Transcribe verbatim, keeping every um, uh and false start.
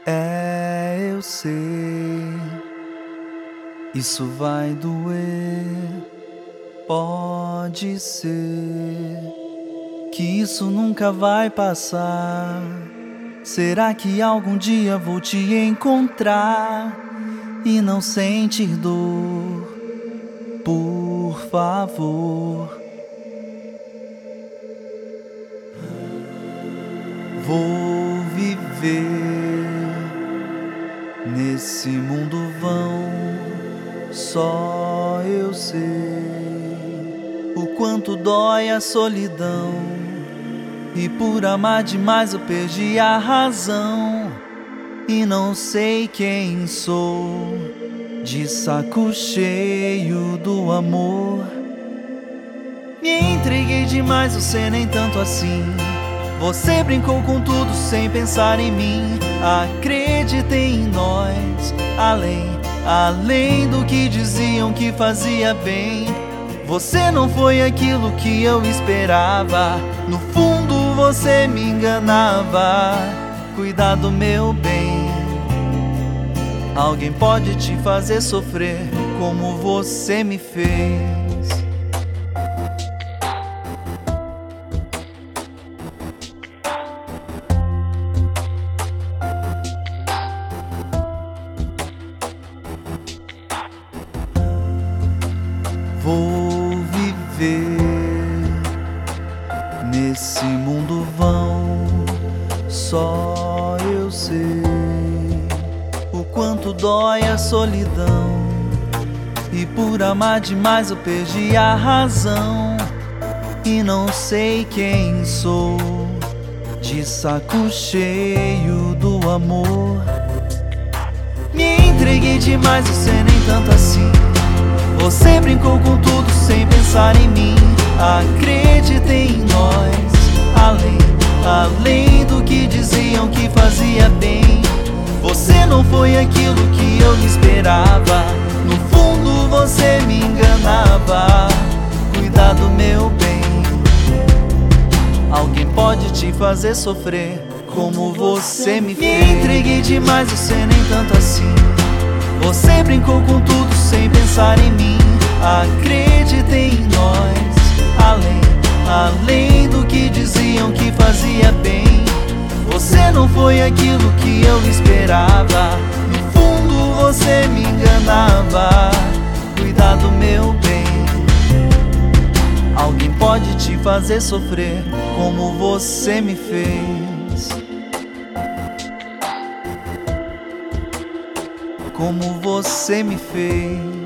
É, eu sei, isso vai doer. Pode ser que isso nunca vai passar. Será que algum dia vou te encontrar e não sentir dor? Por favor, vou viver nesse mundo vão. Só eu sei o quanto dói a solidão, e por amar demais eu perdi a razão. E não sei quem sou, de saco cheio do amor. Me entreguei demais, você nem tanto assim. Você brincou com tudo sem pensar em mim. Acreditei em nós, além, além do que diziam que fazia bem. Você não foi aquilo que eu esperava. No fundo você me enganava. Cuidado, meu bem, alguém pode te fazer sofrer como você me fez. Vou viver nesse mundo vão. Só eu sei o quanto dói a solidão, e por amar demais eu perdi a razão. E não sei quem sou, de saco cheio do amor. Me entreguei demais, você nem tanto assim. Você brincou com tudo sem pensar em mim. Acreditei em nós, além, além do que diziam que fazia bem. Você não foi aquilo que eu esperava. No fundo você me enganava. Cuidado, meu bem, alguém pode te fazer sofrer como você me fez. Me entreguei demais, você nem tanto assim. Você brincou com tudo sem pensar em mim. Acreditei em nós, além, além do que diziam que fazia bem. Você não foi aquilo que eu esperava. No fundo você me enganava. Cuidado, meu bem, alguém pode te fazer sofrer como você me fez. Como você me fez.